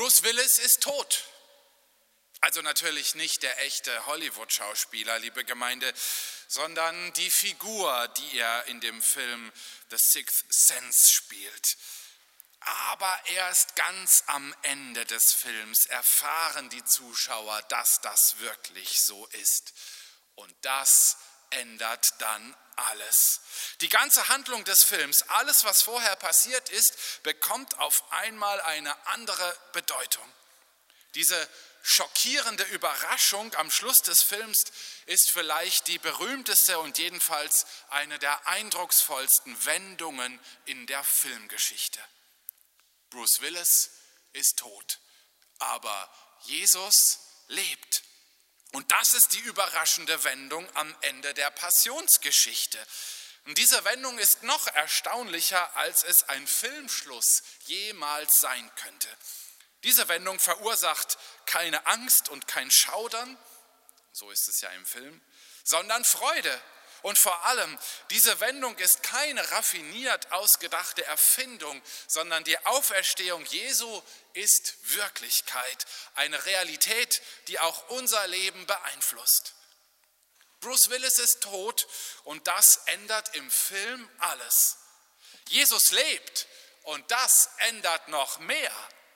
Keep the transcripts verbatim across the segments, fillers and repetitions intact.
Bruce Willis ist tot. Also natürlich nicht der echte Hollywood-Schauspieler, liebe Gemeinde, sondern die Figur, die er in dem Film The Sixth Sense spielt. Aber erst ganz am Ende des Films erfahren die Zuschauer, dass das wirklich so ist. Und das ändert dann alles. Die ganze Handlung des Films, alles, was vorher passiert ist, bekommt auf einmal eine andere Bedeutung. Diese schockierende Überraschung am Schluss des Films ist vielleicht die berühmteste und jedenfalls eine der eindrucksvollsten Wendungen in der Filmgeschichte. Bruce Willis ist tot, aber Jesus lebt. Und das ist die überraschende Wendung am Ende der Passionsgeschichte. Und diese Wendung ist noch erstaunlicher, als es ein Filmschluss jemals sein könnte. Diese Wendung verursacht keine Angst und kein Schaudern, so ist es ja im Film, sondern Freude. Und vor allem, diese Wendung ist keine raffiniert ausgedachte Erfindung, sondern die Auferstehung Jesu ist Wirklichkeit, eine Realität, die auch unser Leben beeinflusst. Bruce Willis ist tot und das ändert im Film alles. Jesus lebt und das ändert noch mehr.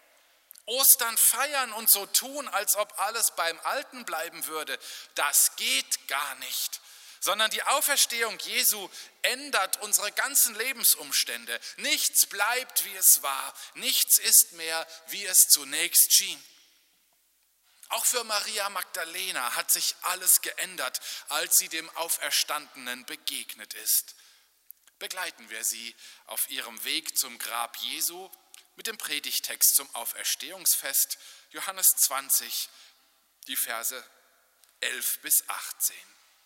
Ostern feiern und so tun, als ob alles beim Alten bleiben würde, das geht gar nicht. Sondern die Auferstehung Jesu ändert unsere ganzen Lebensumstände. Nichts bleibt, wie es war. Nichts ist mehr, wie es zunächst schien. Auch für Maria Magdalena hat sich alles geändert, als sie dem Auferstandenen begegnet ist. Begleiten wir sie auf ihrem Weg zum Grab Jesu mit dem Predigtext zum Auferstehungsfest, Johannes zwanzig, die Verse elf bis achtzehn.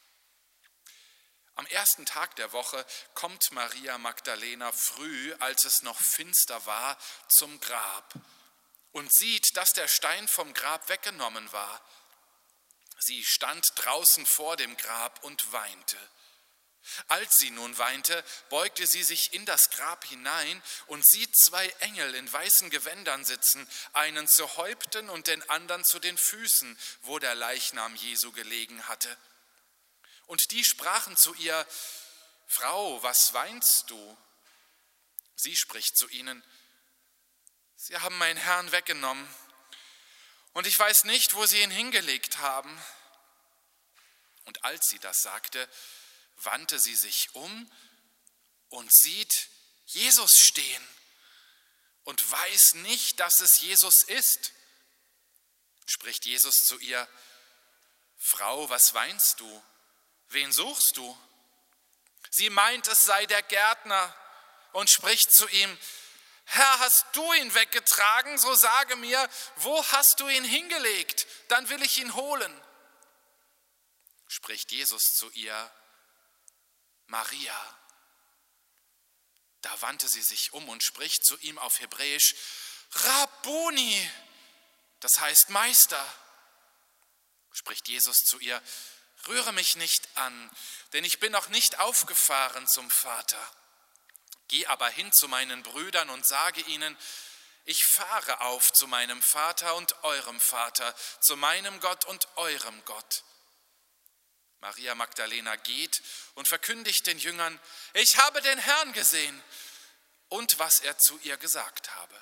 Am ersten Tag der Woche kommt Maria Magdalena früh, als es noch finster war, zum Grab und sieht, dass der Stein vom Grab weggenommen war. Sie stand draußen vor dem Grab und weinte. Als sie nun weinte, beugte sie sich in das Grab hinein und sieht zwei Engel in weißen Gewändern sitzen, einen zu Häupten und den anderen zu den Füßen, wo der Leichnam Jesu gelegen hatte. Und die sprachen zu ihr: Frau, was weinst du? Sie spricht zu ihnen: Sie haben meinen Herrn weggenommen und ich weiß nicht, wo sie ihn hingelegt haben. Und als sie das sagte, wandte sie sich um und sieht Jesus stehen und weiß nicht, dass es Jesus ist. Spricht Jesus zu ihr: Frau, was weinst du? Wen suchst du? Sie meint, es sei der Gärtner und spricht zu ihm: Herr, hast du ihn weggetragen? So sage mir, wo hast du ihn hingelegt? Dann will ich ihn holen. Spricht Jesus zu ihr: Maria. Da wandte sie sich um und spricht zu ihm auf Hebräisch: Rabbuni, das heißt Meister. Spricht Jesus zu ihr: Rühre mich nicht an, denn ich bin noch nicht aufgefahren zum Vater. Geh aber hin zu meinen Brüdern und sage ihnen: Ich fahre auf zu meinem Vater und eurem Vater, zu meinem Gott und eurem Gott. Maria Magdalena geht und verkündigt den Jüngern: Ich habe den Herrn gesehen, und was er zu ihr gesagt habe.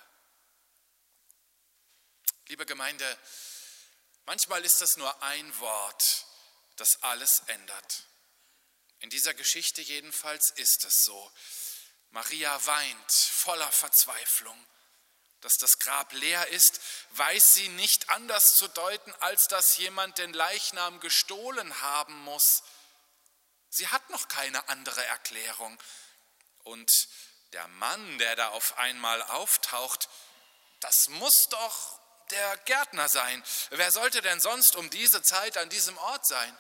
Liebe Gemeinde, manchmal ist es nur ein Wort, das alles ändert. In dieser Geschichte jedenfalls ist es so. Maria weint voller Verzweiflung. Dass das Grab leer ist, weiß sie nicht anders zu deuten, als dass jemand den Leichnam gestohlen haben muss. Sie hat noch keine andere Erklärung. Und der Mann, der da auf einmal auftaucht, das muss doch der Gärtner sein. Wer sollte denn sonst um diese Zeit an diesem Ort sein?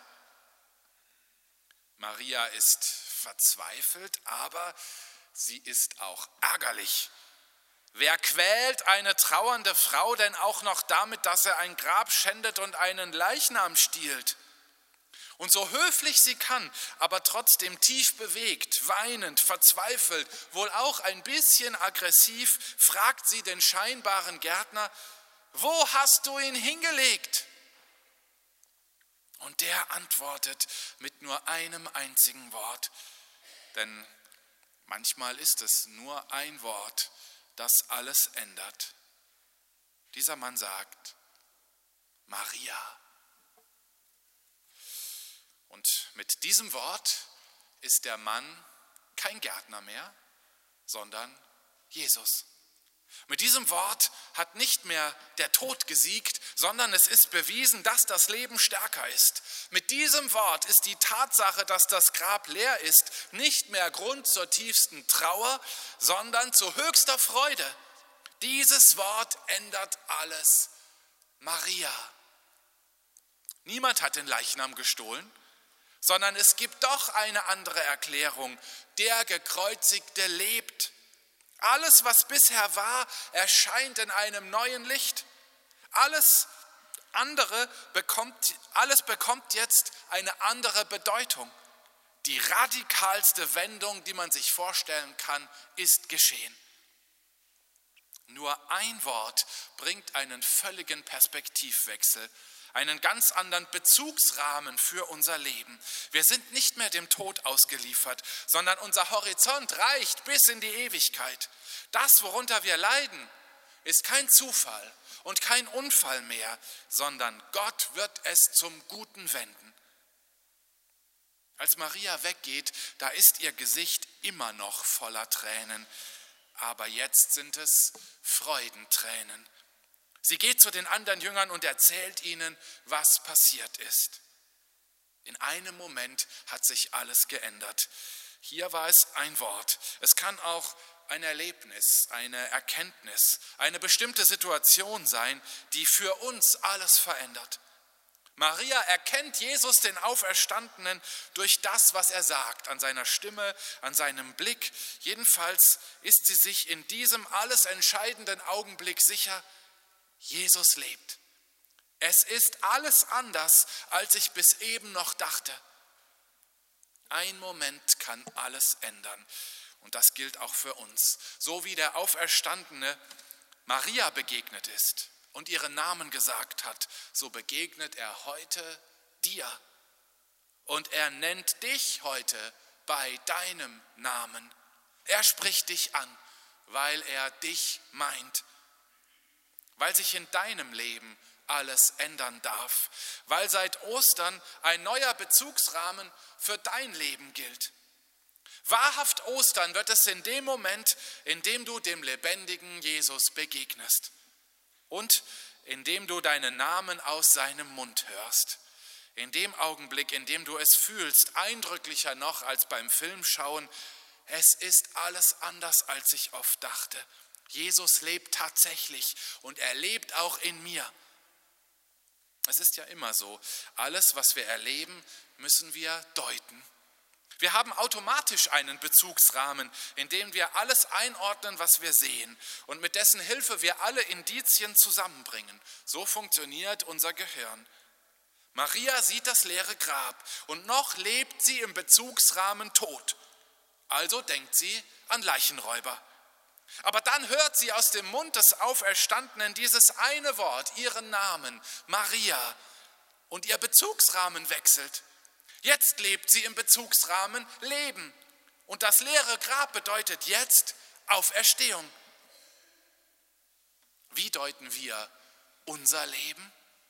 Maria ist verzweifelt, aber sie ist auch ärgerlich. Wer quält eine trauernde Frau denn auch noch damit, dass er ein Grab schändet und einen Leichnam stiehlt? Und so höflich sie kann, aber trotzdem tief bewegt, weinend, verzweifelt, wohl auch ein bisschen aggressiv, fragt sie den scheinbaren Gärtner: Wo hast du ihn hingelegt? Und der antwortet mit nur einem einzigen Wort. Denn manchmal ist es nur ein Wort, das alles ändert. Dieser Mann sagt, Maria. Und mit diesem Wort ist der Mann kein Gärtner mehr, sondern Jesus. Mit diesem Wort hat nicht mehr der Tod gesiegt, sondern es ist bewiesen, dass das Leben stärker ist. Mit diesem Wort ist die Tatsache, dass das Grab leer ist, nicht mehr Grund zur tiefsten Trauer, sondern zu höchster Freude. Dieses Wort ändert alles. Maria. Niemand hat den Leichnam gestohlen, sondern es gibt doch eine andere Erklärung. Der Gekreuzigte lebt. Alles, was bisher war, erscheint in einem neuen Licht. Alles andere bekommt, alles bekommt jetzt eine andere Bedeutung. Die radikalste Wendung, die man sich vorstellen kann, ist geschehen. Nur ein Wort bringt einen völligen Perspektivwechsel, einen ganz anderen Bezugsrahmen für unser Leben. Wir sind nicht mehr dem Tod ausgeliefert, sondern unser Horizont reicht bis in die Ewigkeit. Das, worunter wir leiden, ist kein Zufall und kein Unfall mehr, sondern Gott wird es zum Guten wenden. Als Maria weggeht, da ist ihr Gesicht immer noch voller Tränen, aber jetzt sind es Freudentränen. Sie geht zu den anderen Jüngern und erzählt ihnen, was passiert ist. In einem Moment hat sich alles geändert. Hier war es ein Wort. Es kann auch ein Erlebnis, eine Erkenntnis, eine bestimmte Situation sein, die für uns alles verändert. Maria erkennt Jesus, den Auferstandenen, durch das, was er sagt, an seiner Stimme, an seinem Blick. Jedenfalls ist sie sich in diesem alles entscheidenden Augenblick sicher, Jesus lebt. Es ist alles anders, als ich bis eben noch dachte. Ein Moment kann alles ändern. Und das gilt auch für uns. So wie der Auferstandene Maria begegnet ist und ihren Namen gesagt hat, so begegnet er heute dir. Und er nennt dich heute bei deinem Namen. Er spricht dich an, weil er dich meint. Weil sich in deinem Leben alles ändern darf. Weil seit Ostern ein neuer Bezugsrahmen für dein Leben gilt. Wahrhaft Ostern wird es in dem Moment, in dem du dem lebendigen Jesus begegnest und in dem du deinen Namen aus seinem Mund hörst. In dem Augenblick, in dem du es fühlst, eindrücklicher noch als beim Filmschauen, es ist alles anders, als ich oft dachte. Jesus lebt tatsächlich und er lebt auch in mir. Es ist ja immer so, alles, was wir erleben, müssen wir deuten. Wir haben automatisch einen Bezugsrahmen, in dem wir alles einordnen, was wir sehen und mit dessen Hilfe wir alle Indizien zusammenbringen. So funktioniert unser Gehirn. Maria sieht das leere Grab und noch lebt sie im Bezugsrahmen tot. Also denkt sie an Leichenräuber. Aber dann hört sie aus dem Mund des Auferstandenen dieses eine Wort, ihren Namen, Maria, und ihr Bezugsrahmen wechselt. Jetzt lebt sie im Bezugsrahmen Leben. Und das leere Grab bedeutet jetzt Auferstehung. Wie deuten wir unser Leben?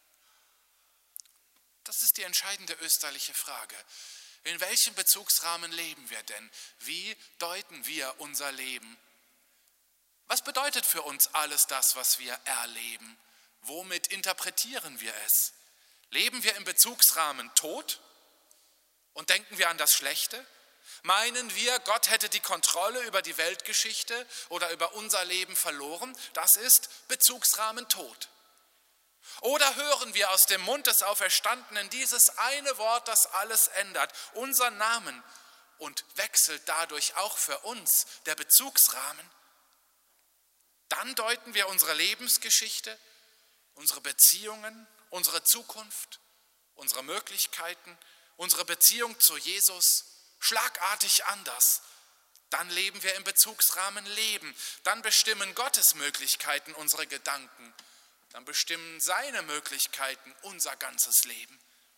Das ist die entscheidende österliche Frage. In welchem Bezugsrahmen leben wir denn? Wie deuten wir unser Leben? Was bedeutet für uns alles das, was wir erleben? Womit interpretieren wir es? Leben wir im Bezugsrahmen Tod? Und denken wir an das Schlechte? Meinen wir, Gott hätte die Kontrolle über die Weltgeschichte oder über unser Leben verloren? Das ist Bezugsrahmen Tod. Oder hören wir aus dem Mund des Auferstandenen dieses eine Wort, das alles ändert, unseren Namen, und wechselt dadurch auch für uns der Bezugsrahmen? Dann deuten wir unsere Lebensgeschichte, unsere Beziehungen, unsere Zukunft, unsere Möglichkeiten, unsere Beziehung zu Jesus schlagartig anders. Dann leben wir im Bezugsrahmen Leben. Dann bestimmen Gottes Möglichkeiten unsere Gedanken dann bestimmen seine Möglichkeiten unser ganzes Leben.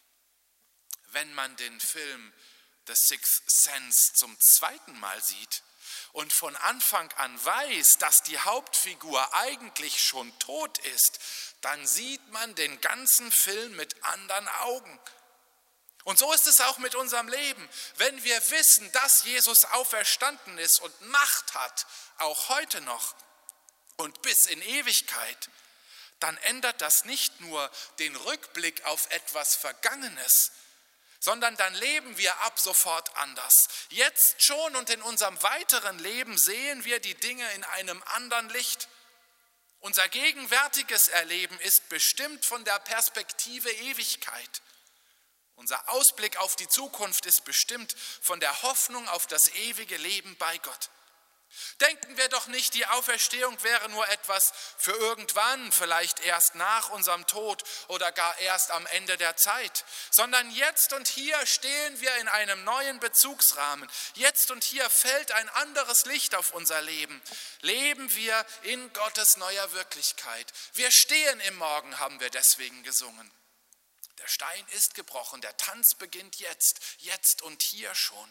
Wenn man den Film The Sixth Sense zum zweiten Mal sieht und von Anfang an weiß, dass die Hauptfigur eigentlich schon tot ist, dann sieht man den ganzen Film mit anderen Augen. Und so ist es auch mit unserem Leben. Wenn wir wissen, dass Jesus auferstanden ist und Macht hat, auch heute noch und bis in Ewigkeit, dann ändert das nicht nur den Rückblick auf etwas Vergangenes, sondern dann leben wir ab sofort anders. Jetzt schon und in unserem weiteren Leben sehen wir die Dinge in einem anderen Licht. Unser gegenwärtiges Erleben ist bestimmt von der Perspektive Ewigkeit. Unser Ausblick auf die Zukunft ist bestimmt von der Hoffnung auf das ewige Leben bei Gott. Denken wir doch nicht, die Auferstehung wäre nur etwas für irgendwann, vielleicht erst nach unserem Tod oder gar erst am Ende der Zeit, sondern jetzt und hier stehen wir in einem neuen Bezugsrahmen. Jetzt und hier fällt ein anderes Licht auf unser Leben. Leben wir in Gottes neuer Wirklichkeit. Wir stehen im Morgen, haben wir deswegen gesungen. Der Stein ist gebrochen, der Tanz beginnt jetzt, jetzt und hier schon.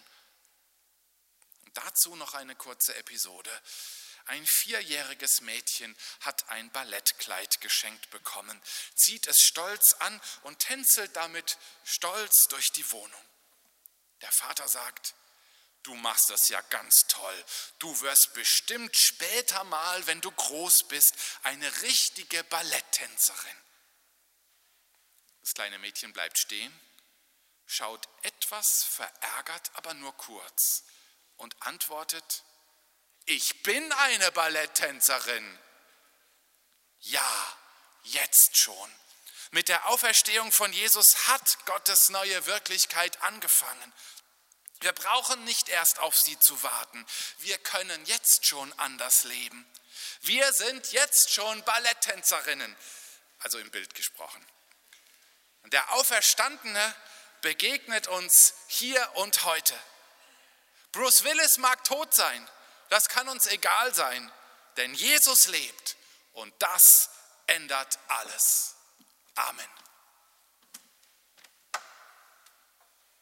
Und dazu noch eine kurze Episode. Ein vierjähriges Mädchen hat ein Ballettkleid geschenkt bekommen, zieht es stolz an und tänzelt damit stolz durch die Wohnung. Der Vater sagt: Du machst das ja ganz toll. Du wirst bestimmt später mal, wenn du groß bist, eine richtige Balletttänzerin. Das kleine Mädchen bleibt stehen, schaut etwas verärgert, aber nur kurz und antwortet: Ich bin eine Balletttänzerin. Ja, jetzt schon. Mit der Auferstehung von Jesus hat Gottes neue Wirklichkeit angefangen. Wir brauchen nicht erst auf sie zu warten. Wir können jetzt schon anders leben. Wir sind jetzt schon Balletttänzerinnen, also im Bild gesprochen. Und der Auferstandene begegnet uns hier und heute. Bruce Willis mag tot sein, das kann uns egal sein, denn Jesus lebt und das ändert alles. Amen.